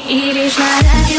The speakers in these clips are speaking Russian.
И лишь на радио.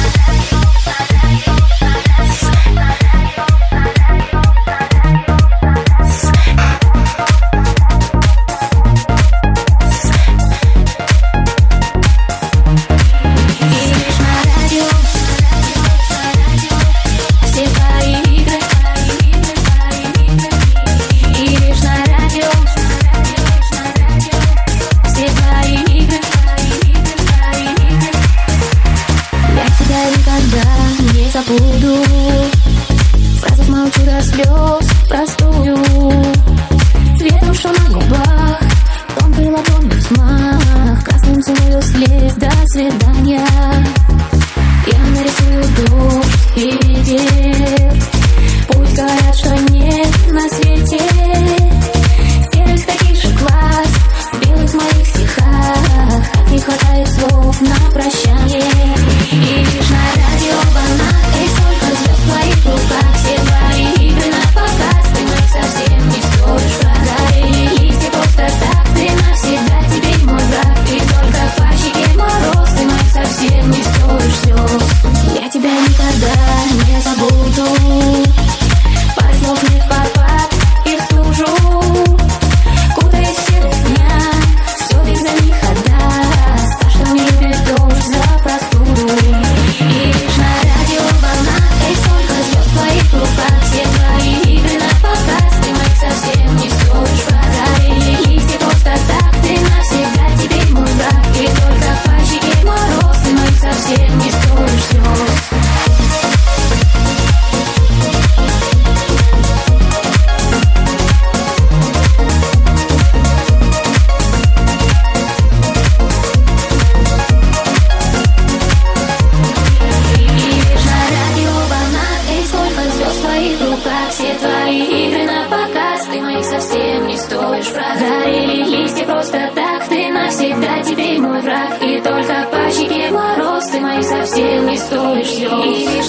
Забуду фразу, молчу до слез простую. Цветом, что на губах, тонкий ладонью взмах, красным целую след, до свидания. Я нарисую дождь и ветер, пусть говорят, что нет на свете серых таких же глаз в белых моих стихах. Как не хватает слов на прощание. И лишь на радио волна. В твоих руках все твои игры на показ. Ты моих совсем не стоишь врага. Или листья просто так. Ты навсегда теперь мой враг. И только по щеке мороз. Ты моих совсем не стоишь слез. Я тебя никогда не забуду. Пара слов не в попад, их служу. Кутаясь в серых дня, все без них отдаст. Та, что не любит дождь за простуду. И лишь на радио волна. В твоих руках все твои игры на показ. Ты моих совсем не стоишь врага. Или листья просто так. Ты навсегда теперь мой враг. И только по щеке мороз. Ты моих совсем не стоишь слез. Все твои игры на показ. Ты моих совсем не стоишь врага. Или листья просто так. Ты навсегда теперь мой враг. И только по щеке мороз. Ты моих совсем не стоишь слез.